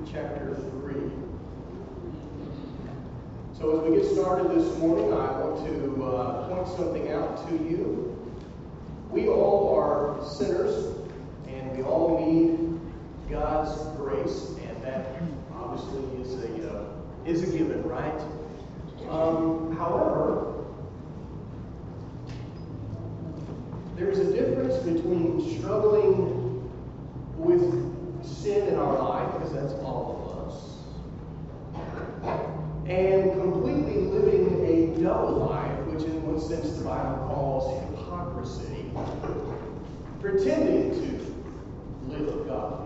chapter 3. So as we get started this morning, I want to point something out to you. We all are sinners, and we all need God's grace, and that obviously is a given, right? However, there's a difference between struggling with sin in our life, because that's all of us, and completely living a double life, which in one sense the Bible calls hypocrisy, pretending to live of God.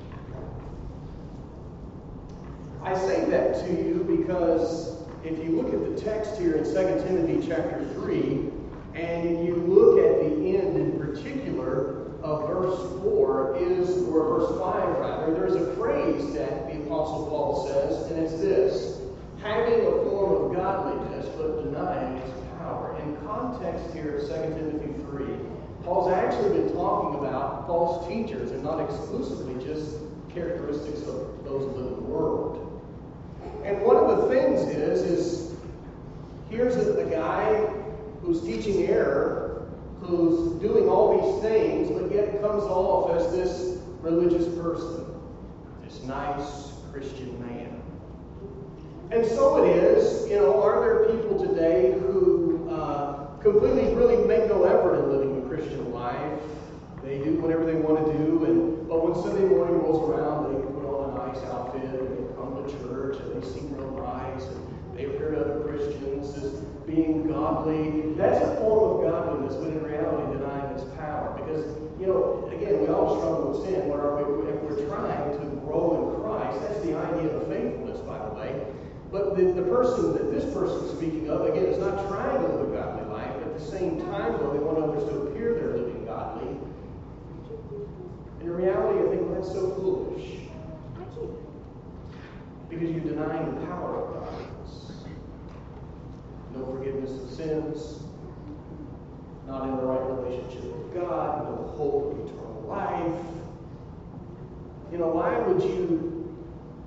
I say that to you because if you look at the text here in 2 Timothy chapter 3, and you look at the end in particular of verse 4, or verse 5 rather, there's a phrase that the Apostle Paul says, and it's this: having a form of godliness, but denying its power. In context here of 2 Timothy 3, Paul's actually been talking about false teachers, and not exclusively just characteristics of those who live in the world. And one of the things is here's a guy who's teaching error, who's doing all these things, but yet comes off as this religious person, this nice Christian man. And so it is, are there people today who completely really make no effort in living a Christian life? They do whatever they want to do, but when Sunday morning rolls around, they put on a nice outfit, and they come to church, and they seem real nice, and they appear to other Christians as being godly. That's a form of godliness, but in reality denying its power. Because, again, we all struggle with sin. If we're trying to grow in Christ, that's the idea of faithfulness, by the way. But the person that this person is speaking of, again, is not trying to live a godly life. But at the same time, though, they want others to appear they're living godly. In reality, I think that's so foolish. Because you're denying the power of godliness. No forgiveness of sins, not in the right relationship with God, no hope of eternal life. Why would you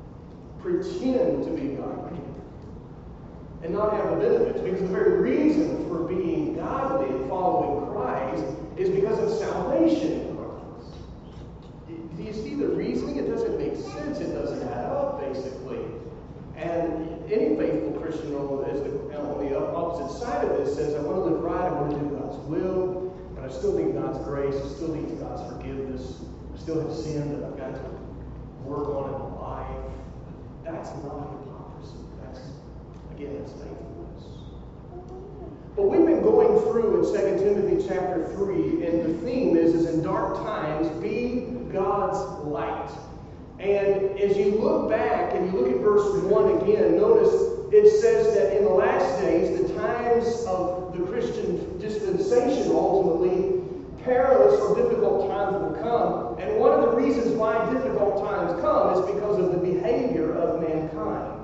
pretend to be godly and not have the benefits? Because the very reason for being godly and following Christ is because of salvation in Christ. Do you see the reasoning? It doesn't make sense. It doesn't add up, basically. And any faithful Christian on the opposite side of this says, I want to live right, I want to do God's will, but I still need God's grace, I still need God's forgiveness, I still have sin that I've got to work on in my life. That's not hypocrisy. It's faithfulness. But we've been going through in 2 Timothy chapter 3, and the theme is in dark times, be God's light. And as you look back and you look at verse 1 again, notice it says that in the last days, the times of the Christian dispensation, ultimately, perilous or difficult times will come. And one of the reasons why difficult times come is because of the behavior of mankind.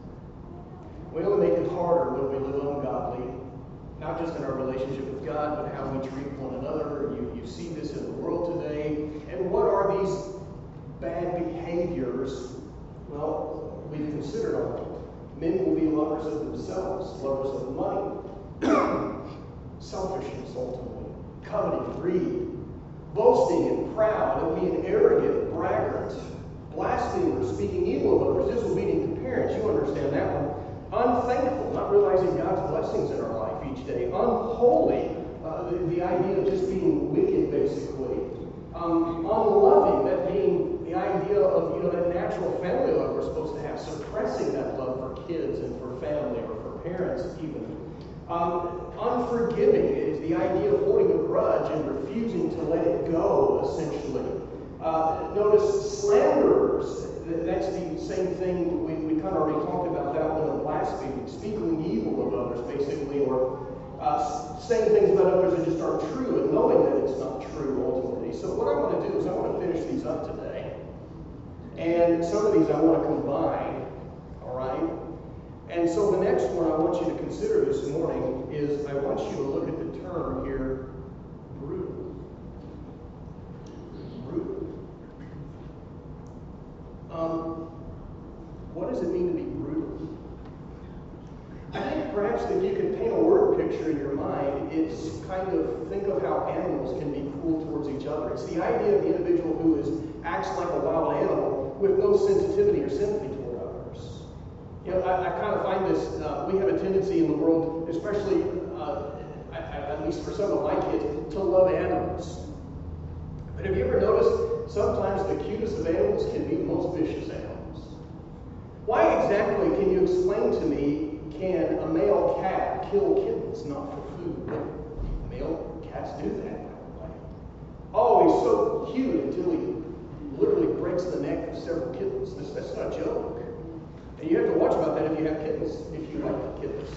We only make it harder when we live ungodly, not just in our relationship with God, but how we treat one another. You see this in the world today. And what are these bad behaviors? Well, we've considered all of them. Men will be lovers of themselves, lovers of money, selfishness ultimately, coveting, greed, boasting and proud, and being arrogant, braggart, blasphemers, speaking evil of others, disobedient to parents. You understand that one. Unthankful, not realizing God's blessings in our life each day. Unholy, the idea of just being wicked, basically. Unloving, that being the idea of that natural family love we're supposed to have, suppressing that love for kids and for family or for parents even. Unforgiving is the idea of holding a grudge and refusing to let it go, essentially. Notice slanderers. That's the same thing we kind of already talked about that one in blasphemy, speaking evil of others, basically, or saying things about others that just aren't true and knowing that it's not true ultimately. So what I want to do is I want to finish these up today. And some of these I want to combine, all right? And so the next one I want you to consider this morning is I want you to look at the term here, brutal. Brutal. if you can paint a word picture in your mind, it's kind of, think of how animals can be cruel towards each other. It's the idea of the individual who acts like a wild animal with no sensitivity or sympathy toward others. You know, I kind of find this, we have a tendency in the world, especially, at least for some of my kids, to love animals. But have you ever noticed sometimes the cutest of animals can be the most vicious animals? Why exactly, can you explain to me, can a male cat kill kittens not for food? Male cats do that, by the way. Oh, he's so cute until he literally breaks the neck of several kittens. That's not a joke. And you have to watch about that if you have kittens, if you like kittens.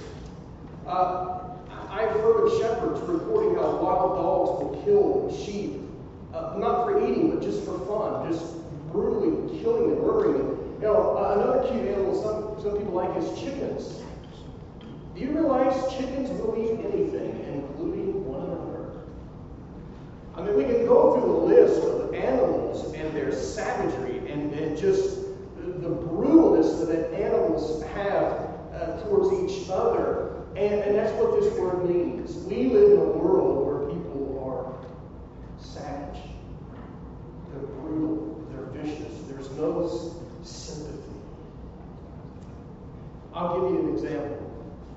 I've heard of shepherds reporting how wild dogs will kill sheep, not for eating, but just for fun, just brutally killing them, murdering them. You know, another cute animal some people like is chickens. Do you realize chickens will eat anything, including one another? I mean, we can go through the list of animals and their savagery and just the brutalness that animals have towards each other. And that's what this word means. We live in a world where people are savage. They're brutal. They're vicious. There's no sympathy. I'll give you an example.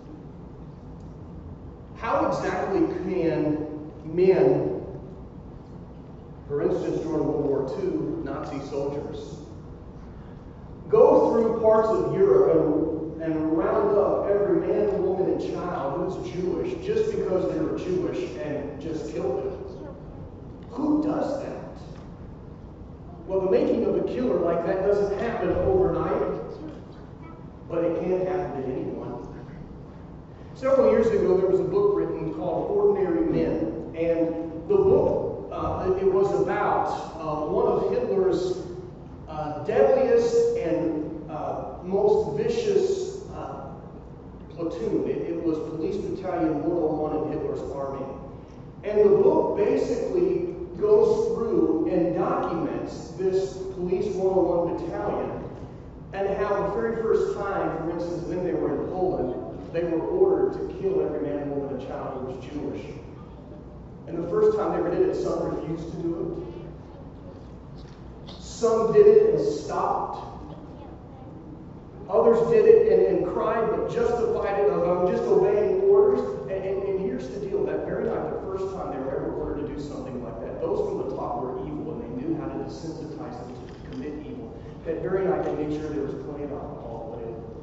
How exactly can men, for instance, during World War II, Nazi soldiers, go through parts of Europe and round up every man, woman, and child who's Jewish just because they were Jewish and just kill them? Who does that? Well, the making of a killer like that doesn't happen overnight, but it can happen to anyone. Several years ago, there was a book written called Ordinary Men, and the book, it was about one of Hitler's deadliest and most vicious platoon. It was Police Battalion 101 in Hitler's army. And the book basically goes through and documents this Police 101 battalion and how the very first time, for instance, when they were in Poland, they were ordered to kill every man, woman, and child who was Jewish. And the first time they ever did it, some refused to do it. Some did it and stopped. Others did it and cried, but justified it of, I'm just obeying orders. And here's the deal. That very night, the first time they were ever ordered to do something like that, those from the top were evil, and they knew how to desensitize them to commit evil. That very night, they made sure there was plenty of alcohol available.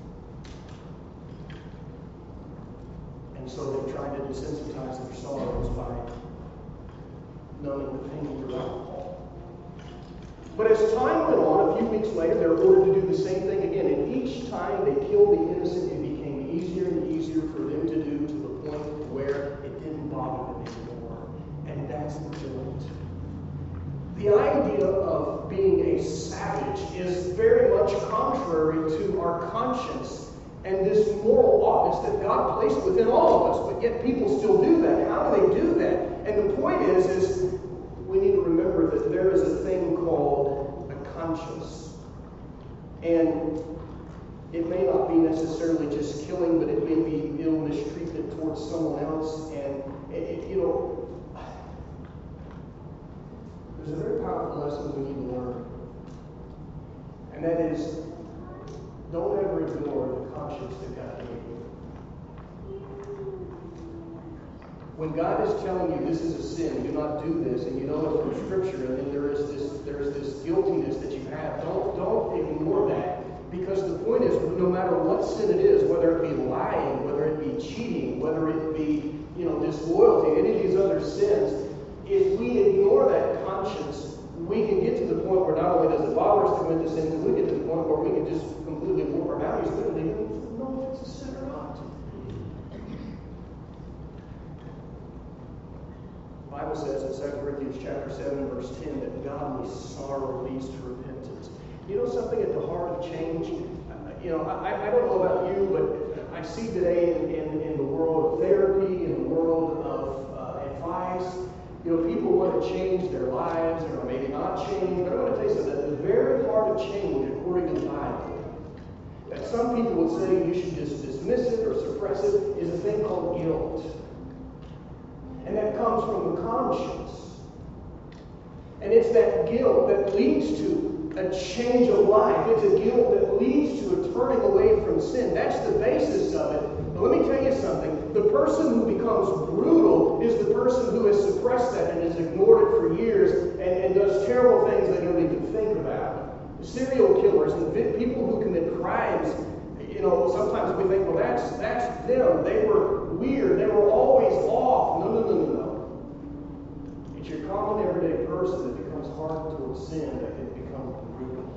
And so they tried to desensitize their sorrows by numbing the pain through alcohol. But as time went on, a few weeks later, they were ordered to do the same thing again. And each time they killed the innocent, it became easier and easier for them to do, to the point where it didn't bother them anymore. And that's the point. The idea of being a savage is very much contrary to our conscience and this moral office that God placed within all of us. But yet people still do that. How do they do that? And the point is we need to remember that there is a thing called a conscience. And it may not be necessarily just killing, but it may be ill mistreatment towards someone else. And, there's a very powerful lesson we need to learn. And that is, don't ever ignore the conscience that God gave you. When God is telling you this is a sin, do not do this, and you know it from Scripture, and then there's this guiltiness that you have, don't ignore that. Because the point is, no matter what sin it is, whether it be lying, whether it be cheating, whether it be disloyalty, any of these other sins, if we ignore that conscience, we can get to the point where not only does it bother us to commit the sin, but we get to the point where we can just completely ignore our values. We don't even know if it's a sin or not. The Bible says in 2 Corinthians chapter 7, verse 10, that godly sorrow leads to repentance. You know something at the heart of change? I don't know about you, but I see today in the world of therapy, in the world of advice, people want to change their lives, or maybe not change. But I want to tell you something. At the very heart of change, according to the Bible, that some people would say you should just dismiss it or suppress it, is a thing called guilt. And that comes from the conscience. And it's that guilt that leads to a change of life. It's a guilt that leads to a turning away from sin. That's the basis of it. But let me tell you something. The person who becomes brutal is the person who has suppressed that and has ignored it for years and does terrible things they don't even think about. Serial killers and people who commit crimes, sometimes we think, well, that's them. They were weird. They were always off. No. It's your common everyday person that becomes hard towards sin that can become brutal.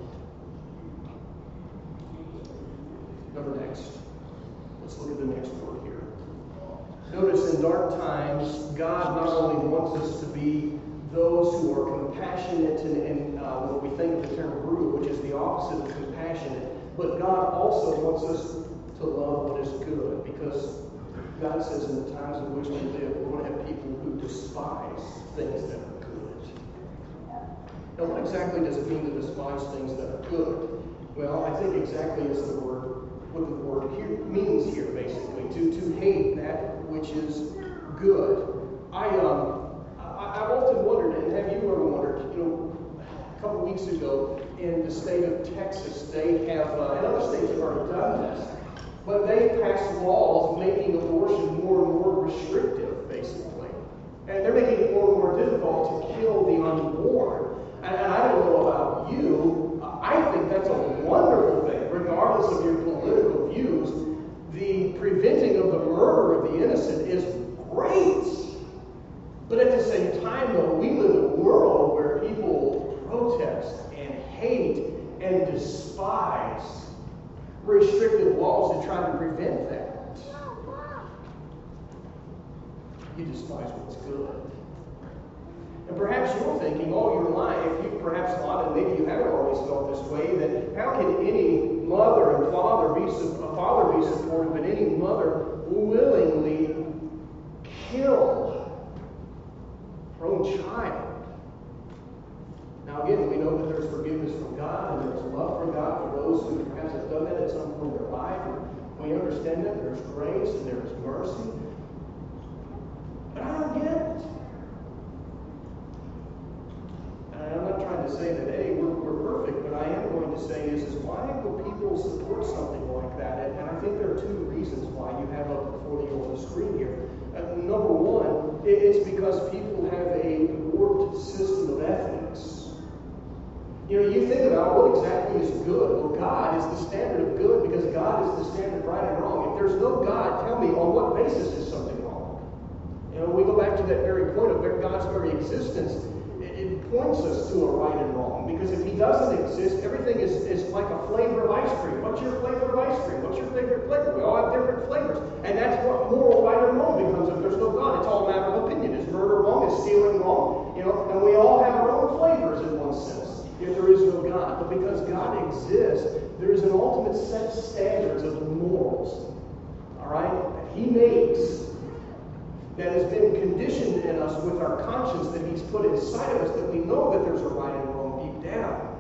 Next. Let's look at the next word here. Notice in dark times, God not only wants us to be those who are compassionate and what we think of the term brutal, which is the opposite of compassionate, but God also wants us to love what is good, because God says in the times in which we live, we're going to have people who despise things that are good. Now, what exactly does it mean to despise things that are good? Well, I think exactly as what the word here means here, basically, to hate that which is good. I've often wondered, and have you ever wondered, a couple weeks ago in the state of Texas, they have, and other states have already done this, but they passed laws making abortion more and more restrictive, basically. And they're making it more and more difficult to kill the unborn. And I don't know about you, I think that's a wonderful thing, regardless of your political views. The preventing of the murder of the innocent is great. But at the same time, though, we live in a world where people protest and hate and despise restrictive laws that try to prevent that. You despise what's good. And perhaps you're thinking all your life, you've perhaps thought, and maybe you haven't always felt this way, that how can any mother and father be supportive, and any mother willingly kill her own child? Now again, we know that there's forgiveness from God, and there's love from God for those who perhaps have done that at some point in their life. And we understand that there's grace and there's mercy. But I don't get it. And I'm not trying to say that, hey, we're perfect, but I am going to say is why would people support something like that? And I think there are two reasons why you have up before you on the screen here. Number one, it's because people have a warped system of ethics. You think about what exactly is good. Well, God is the standard of good because God is the standard of right and wrong. If there's no God, tell me on what basis is something wrong? We go back to that very point of God's very existence. It points us to a right and wrong, because if he doesn't exist, everything is like a flavor of ice cream. What's your flavor of ice cream? What's your favorite flavor? We all have different flavors. And that's what moral right and wrong becomes if there's no God. It's all a matter of opinion. Is murder wrong? Is stealing wrong? And we all have our own flavors in one sense, if there is no God. But because God exists, there is an ultimate set of standards of morals, all right, that he makes, that has been conditioned in us with our conscience, that he's put inside of us, that we know that there's a right and wrong deep down.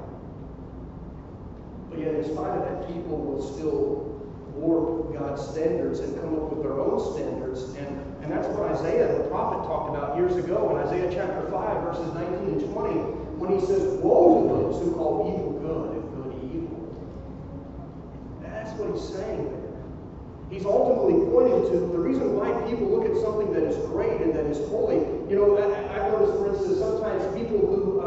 But yet, in spite of that, people will still warp God's standards and come up with their own standards. And that's what Isaiah, the prophet, talked about years ago in Isaiah chapter 5, verses 19 and 20, when he says, woe to those who call evil good and good evil. That's what he's saying there. He's ultimately pointing to the reason why people look at something that is great and that is holy. I've noticed, for instance, sometimes people who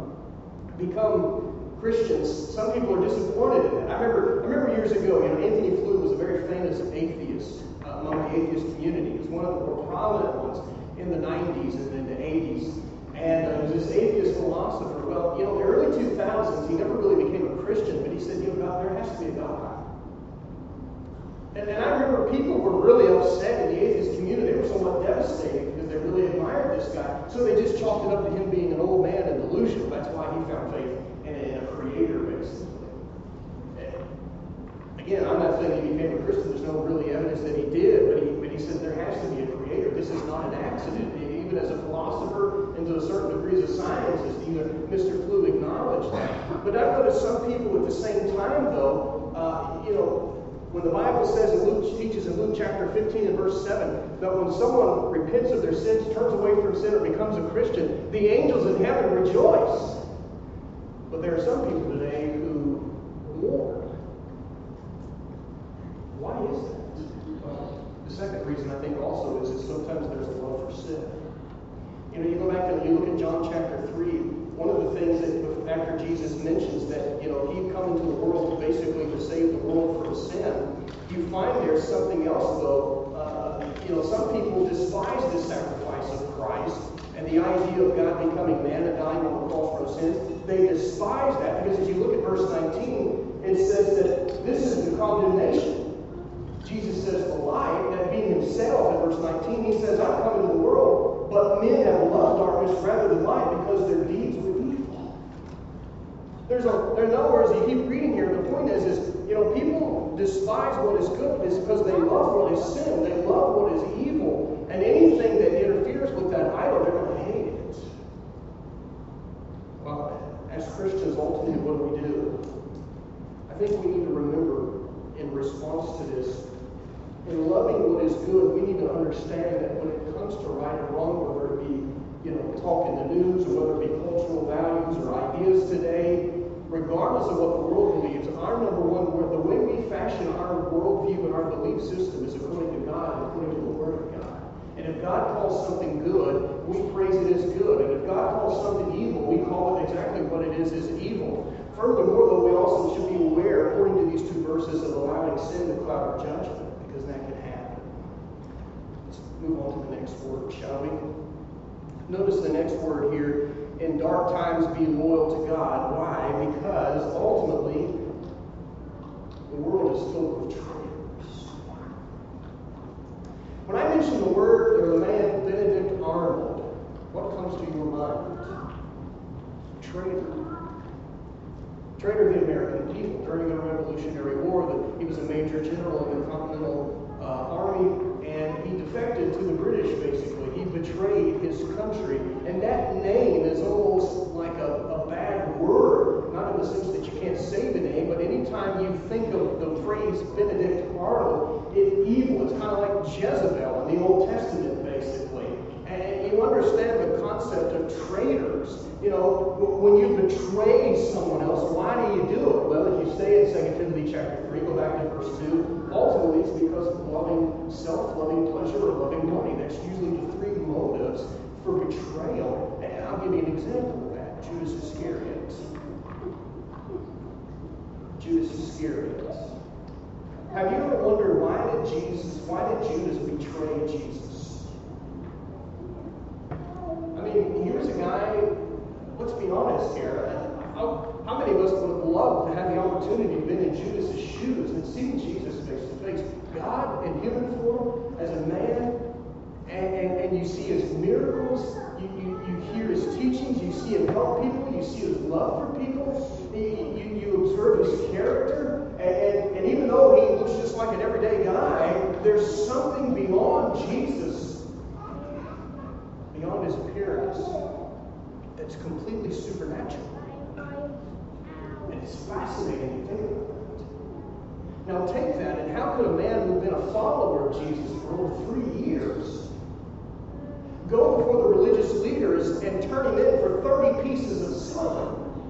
become Christians, some people are disappointed in that. I remember years ago, Anthony Flew was a very famous atheist among the atheist community. He was one of the more prominent ones in the 90s and in the 80s. And he was this atheist philosopher. Well, in the early 2000s, he never really became a Christian, but he said, God, there has to be a God. And I remember people were really upset in the atheist community. They were somewhat devastated because they really admired this guy. So they just chalked it up to him being an old man and delusional. That's why he found faith in a creator, basically. And again, I'm not saying he became a Christian. There's no really evidence that he did. But he said there has to be a creator. This is not an accident. Even as a philosopher and to a certain degree as a scientist, Mr. Flew acknowledged that. But I've noticed some people at the same time, though, When the Bible says, teaches in Luke chapter 15 and verse 7, that when someone repents of their sins, turns away from sin, or becomes a Christian, the angels in heaven rejoice. But there are some people today who mourn. Why is that? Well, the second reason I think also is that sometimes there's a love for sin. You go back and you look at John chapter 3, one of the things that after Jesus mentions that, he'd come into the world basically to save the world from sin, you find there's something else though. Some people despise the sacrifice of Christ and the idea of God becoming man and dying on the cross for sins. They despise that because as you look at verse 19, it says that this is the condemnation. Jesus says the light, that being himself in verse 19, he says, I've come into the world, but men have loved darkness rather than light because their deeds were evil. In other words, you keep reading here, the point is people despise what is good is because they love what is sin. They love what is evil. And anything that interferes with that idol, they're going to hate it. Well, as Christians, ultimately, what do? I think we need to remember in response to this, in loving what is good, we need to understand that when it comes to right or wrong, whether it be, talk in the news, or whether it be cultural values or ideas today, regardless of what the world believes, our number one, the way we fashion our worldview and our belief system is according to God and according to the Word of God. And if God calls something good, we praise it as good. And if God calls something evil, we call it exactly what it is evil. Furthermore, though, we also should be aware, according to these two verses, of allowing sin to cloud our judgment, because that can happen. Let's move on to the next word, shall we? Notice the next word here. In dark times, be loyal to God. Why? Because ultimately, the world is filled with traitors. When I mention the word or the man Benedict Arnold, what comes to your mind? Traitor. Traitor to the American people during the Revolutionary War. He was a major general in the Continental Army, and he defected to the British, basically. He betrayed his country. And that name is almost like a bad word, not in the sense that you can't say the name, but anytime you think of the phrase Benedict Arnold, it's evil. It's kind of like Jezebel in the Old Testament, basically. And you understand the concept of traitors. When you betray someone else, why do you do it? Well, if you stay in 2 Timothy chapter 3, go back to verse 2, ultimately it's because of loving self, loving pleasure, or loving money. That's usually the three motives for betrayal. And I'll give you an example of that. Judas Iscariot. Judas Iscariot. Have you ever wondered why did Judas betray Jesus? I mean, here's a guy, let's be honest here. How many of us would have loved to have the opportunity to be in Judas' shoes and see Jesus face to face? God in human form as a man, and you see his miracles, you hear his teachings, you see him help people, you see his love for people, you observe his character, and even though he looks just like an everyday guy, there's something beyond Jesus, beyond his appearance, that's completely supernatural. And it's fascinating to think about that. Now take that, and how could a man who'd been a follower of Jesus for over 3 years go before the religious leaders and turn him in for 30 pieces of silver?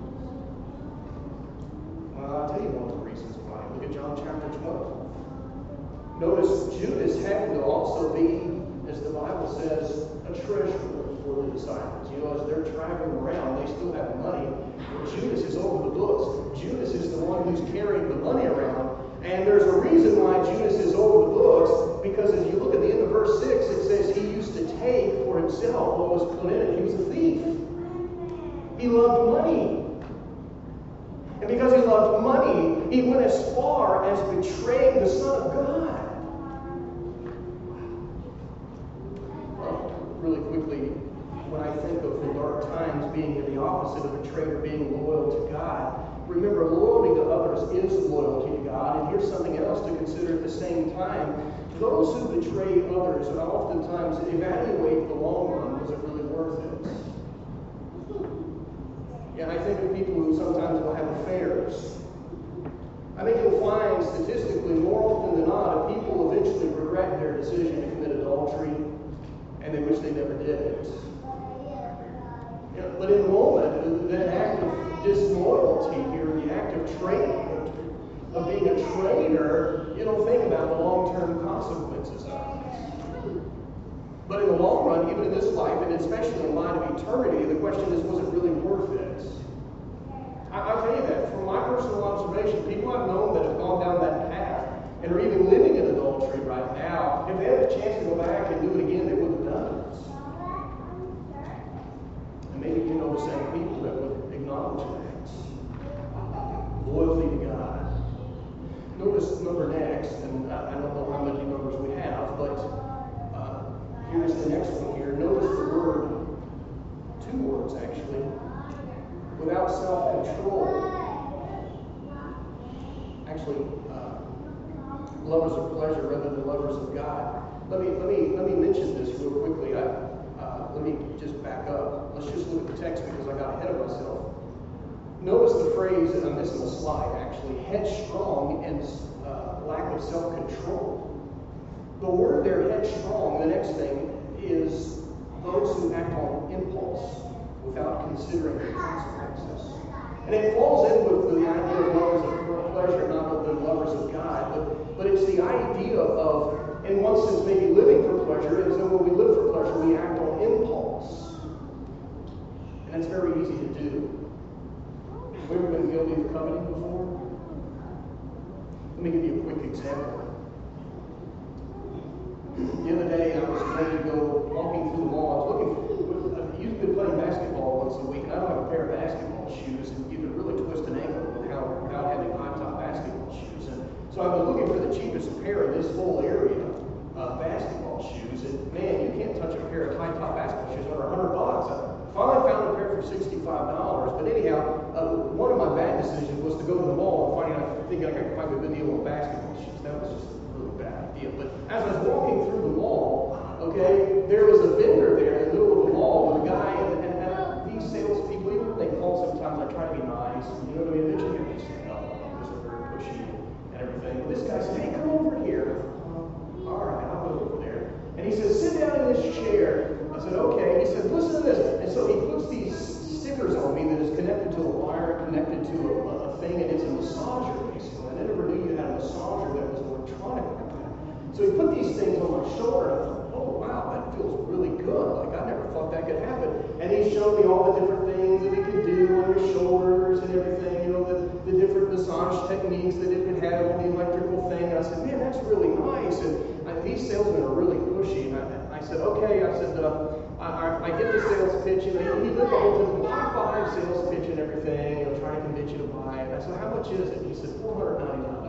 Well, I'll tell you one of the reasons why. Look at John chapter 12. Notice Judas happened to also be, as the Bible says, a treasurer for the disciples. As they're traveling around, they still have money. But Judas is over the books. Judas is the one who's carrying the money around. And there's a reason why Judas is over the books, because as you look at the end of verse 6, it says he used to take for himself what was put in it. He was a thief. He loved money. And because he loved money, he went as far as betraying the Son of God. Well, really quickly, when I think of the dark times being the opposite of a traitor being loyal to God, remember, loyalty to others is loyalty to God. And here's something else to consider at the same time. Those who betray others oftentimes evaluate the long run. Was it really worth it? Yeah, I think of people who sometimes will have affairs. I think you'll find statistically more they didn't. But in the moment, that act of disloyalty here, the act of traitor, of being a traitor, you don't think about the long-term consequences of it. But in the long run, even in this life, and especially in light of eternity, the question is, was it really worth it? I'll tell you that from my personal observation, people I've known that have gone down that path and are even living in adultery right now, if they had a chance to go back and do it again, they would have done it. And maybe you know the same people that would acknowledge that. Loyalty to God. Notice number next, and I don't know how many numbers we have, but here's the next one here. Notice the word, two words actually, without self-control. Actually, lovers of pleasure rather than lovers of God. Let me mention this real quickly. Let me just back up. Let's just look at the text because I got ahead of myself. Notice the phrase, and I'm missing a slide actually, headstrong and lack of self-control. The word there, headstrong, the next thing is those who act on impulse without considering the consequences. And it falls in with the idea of lovers of pleasure, not of the lovers of God, but it's the idea of, in one sense, maybe living for pleasure, and so when we live for pleasure, we act on impulse. And that's very easy to do. Have we ever been guilty of coveting before? Let me give you a quick example. The other day, I was ready to go walking through the mall. I've usually been playing basketball once a week, and I don't have a pair of basketball shoes, and you can really twist an ankle without having high-top basketball shoes. And so I was looking for the cheapest pair in this whole area of basketball shoes, and man, you can't touch a pair of high-top basketball shoes under $100. I finally found a pair for $65, but anyhow, one of my bad decisions was to go to the mall and thinking I could find a good deal on basketball shoes. That was just a really bad idea. But as I was walking through the mall, okay, there was a vendor there in the middle of the mall with a guy, and these salespeople, even when they call sometimes, I try to be nice, you know what I mean? Eventually you just say, no, this is very pushy and everything. But this guy said, hey, come over here. All right, I'll go over there. And he says, sit down in this chair. I said, okay. He said, listen to this. And so he puts these stickers on me that is connected to a wire, connected to a thing, and it's a massager, basically. I never knew you had a massager that was electronic like that. So he put these things on my shoulder, and I thought, oh, wow, that feels really good. Like, I never thought that could happen. And he showed me all the different things that it could do on your shoulders and everything, you know, the different massage techniques that it could have on the electrical thing. And I said, man, that's really nice. And these salesmen are really pushy. And I said, okay. I said, I get the sales pitch. And he did the whole typical high-five sales pitch and everything, you know, trying to convince you to buy it. I said, how much is it? And he said, $499.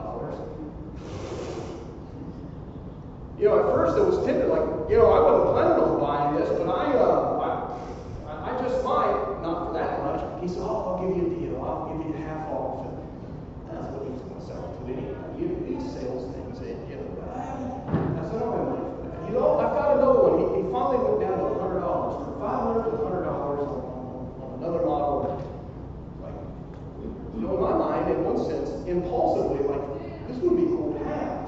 You know, at first it was tempted, like, you know, I wasn't planning on buying this, but I just might, not for that much. He said, oh, I'll give you a deal. I'll give you half off. And that's what he was going to sell it to anyhow. These sales things, you know, I said, I don't have money for that. You know, I've got another one. He finally went down to $100, from $500 to $100 on another model. Like, you know, in my mind, in one sense, impulsively, like, this would be cool to have.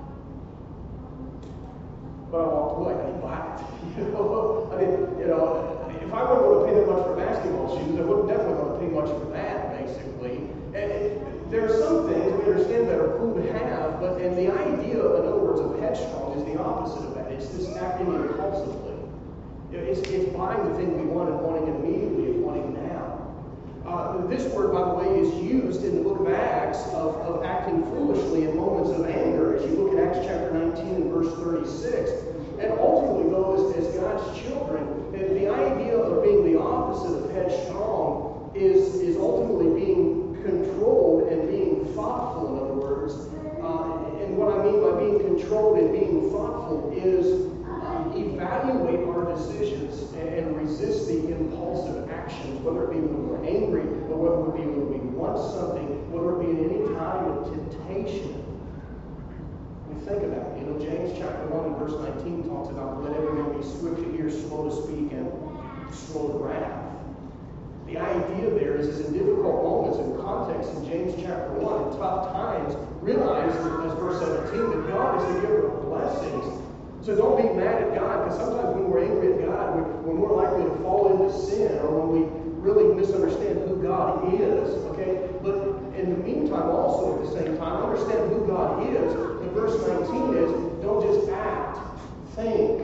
But I walked away, I didn't buy it. I mean, you know, if I wasn't going to pay that much for basketball shoes, I wasn't definitely going to pay much for that, basically. And there are some things we understand that are cool to have, and the idea, in other words, of headstrong is the opposite of that. It's this acting impulsively. It's buying the thing we want and wanting it immediately and wanting now. This word, by the way, is used in the book of Acts of acting foolishly in moments of anger. As you look at Acts chapter 19 and verse 36. And ultimately, though, as God's children, the idea of being the opposite of headstrong is ultimately being controlled and being thoughtful, in other words. And what I mean by being controlled and being thoughtful is evaluate our decisions and resist the impulsive actions, whether it be when we're angry or whether it be when we want something, whether it be in any time of temptation. We think about it. You know, James chapter 1 and verse 19 talks about let every man be swift to hear, slow to speak, and slow to wrath. The idea there is in difficult moments and context in James chapter 1, in tough times, realize, as verse 17, that God is the giver of blessings. So don't be mad at God, because sometimes when we're angry at God, we're more likely to fall into sin, or when we really misunderstand who God is, okay? But in the meantime, also at the same time, understand who God is. And verse 19 is, don't just act, think.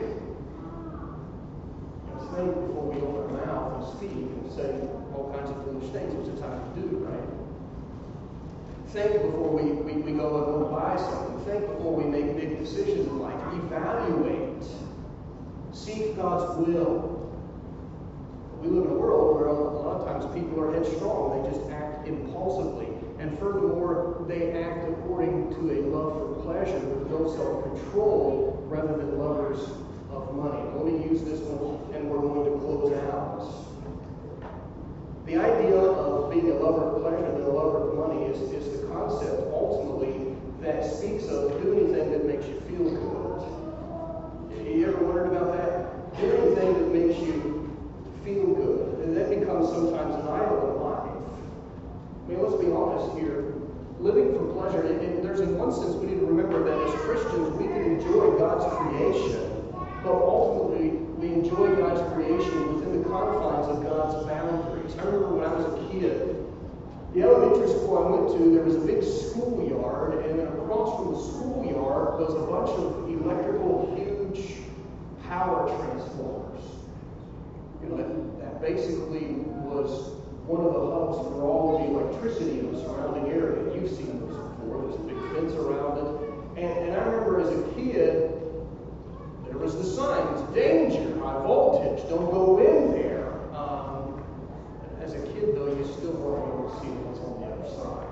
Think before we open our mouth and speak and say all kinds of foolish things, which it's time to do, right? Think before we go and buy something. Think before we make big decisions in life. Evaluate. Seek God's will. We live in a world where a lot of times people are headstrong. They just act impulsively. And furthermore, they act according to a love for pleasure with no self-control rather than lovers of money. Let me use this one and we're going to close out. The idea of being a lover of pleasure and a lover of money is the concept ultimately that speaks of do anything that makes you feel good. You ever wondered about that? Do anything that makes you feel good. And that becomes sometimes an idol in life. I mean, let's be honest here. Living for pleasure, and there's in one sense we need to remember that as Christians we can enjoy God's creation, but ultimately we enjoy God's creation within the confines of God's boundaries. I remember when I was a kid, the elementary school I went to, there was a big schoolyard, and then across from the schoolyard was a bunch of electrical, huge power transformers. You know, that basically was one of the hubs for all of the electricity in the surrounding area. You've seen those before. There's a big fence around it. And I remember as a kid, there was the signs, danger, high voltage, don't go in there. As a kid, though, you still weren't able to see what's on the other side.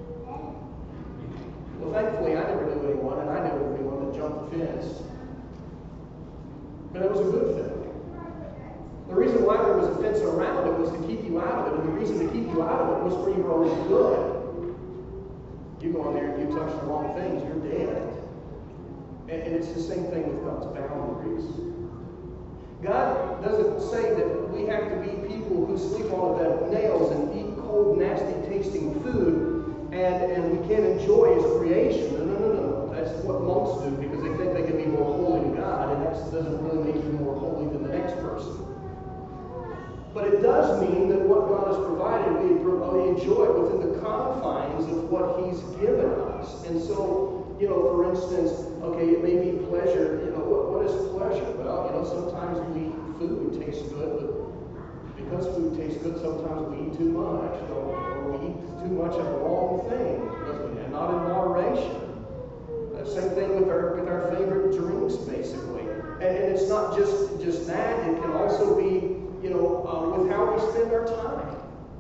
Well, thankfully, I never knew anyone, and I never knew anyone that jumped the fence. But it was a good thing. The reason why there was a fence around it was to keep you out of it, and the reason to keep you out of it was for your own good. You go in there and you touch the wrong things, you're dead. And it's the same thing with God's boundaries. God doesn't say that we have to be people who sleep on a bed of nails and eat cold, nasty tasting food and we can't enjoy His creation. No. That's what monks do because they think they can be more holy than God, and that doesn't really make you more holy than the next person. But it does mean that what God has provided, we enjoy it within the confines of what He's given us. And so, you know, for instance, okay, it may be pleasure. You know, what is pleasure? Well, you know, sometimes food tastes good, but because food tastes good, sometimes we eat too much, or we eat too much of the wrong thing, and not in moderation. Same thing with our favorite drinks, basically. And it's not just that; it can also be, you know, with how we spend our time.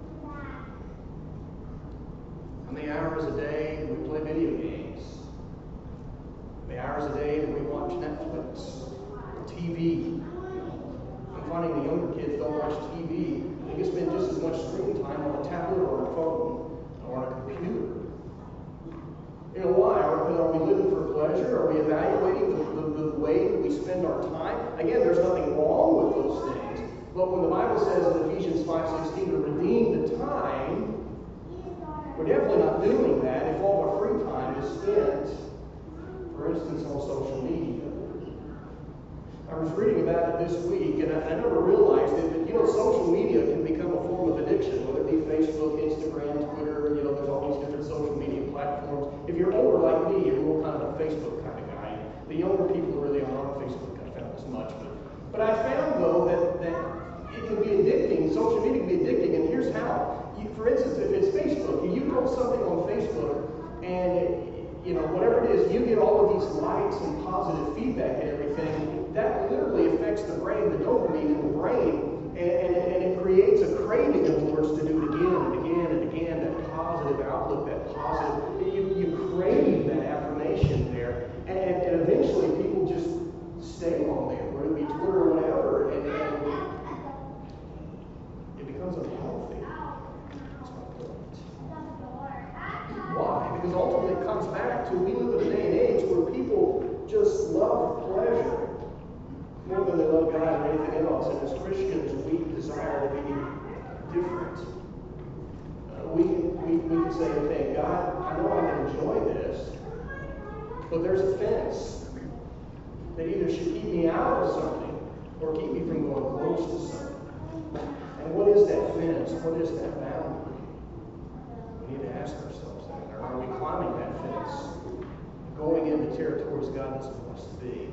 How many hours a day do we play video games? How many hours a day do we watch Netflix or TV? I'm finding the younger kids don't watch TV. They can spend just as much screen time on a tablet or a phone or on a computer. You know why? Are we living for pleasure? Are we evaluating the way that we spend our time? Again, there's nothing wrong with those things. But when the Bible says in Ephesians 5:16 to redeem the time, we're definitely not doing that if all our free time is spent, for instance, on social media. I was reading about it this week, and I never realized it, but, you know, social media can become a form of addiction, whether it be Facebook, Instagram, Twitter, you know, there's all these different social media platforms. If you're older like me, you're more kind of a Facebook kind of guy. The younger people really aren't on Facebook, I found as much. But I found, though, that it can be addicting. Social media can be addicting, and here's how. For instance, if it's Facebook, you post something on Facebook, and you know, whatever it is, you get all of these likes and positive feedback and everything. That literally affects the brain, the dopamine in the brain, and it creates a craving in words to do it again and again and again. That positive outlook, that positive, you crave that affirmation there, and eventually people just stay on there, whether it be Twitter or whatever, and it becomes unhealthy. Why? Because ultimately it comes back to we live in a day and age where people just love pleasure more than they love God or anything else. And as Christians, we desire to be different. We can say, okay, God, I know I can enjoy this, but there's a fence. that either should keep me out of something or keep me from going close to something. And what is that fence? What is that boundary? We need to ask ourselves that. Or are we climbing that fence, going into territories God doesn't want us to be?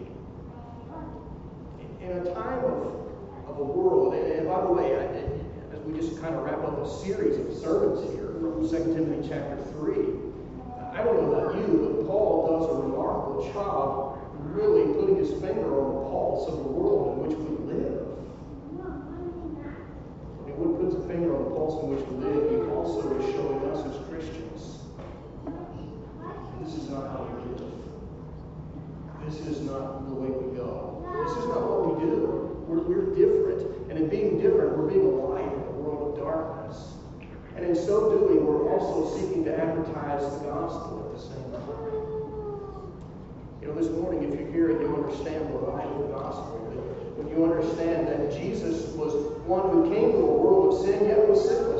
In a time of a world, and by the way, as we just kind of wrap up a series of sermons here from 2 Timothy chapter 3, I don't know about you, but Paul does a remarkable job really putting his finger on the pulse of the world in which we live. When he puts a finger on the pulse in which we live, he also is showing us as Christians, this is not how we live. This is not the way we go. This is not what we do. We're different. And in being different, we're being a light in a world of darkness. And in so doing, we're also seeking to advertise the gospel at the same time. You know, this morning, if you're here and you understand the light of the gospel, when you understand that Jesus was one who came to a world of sin, yet was sinless,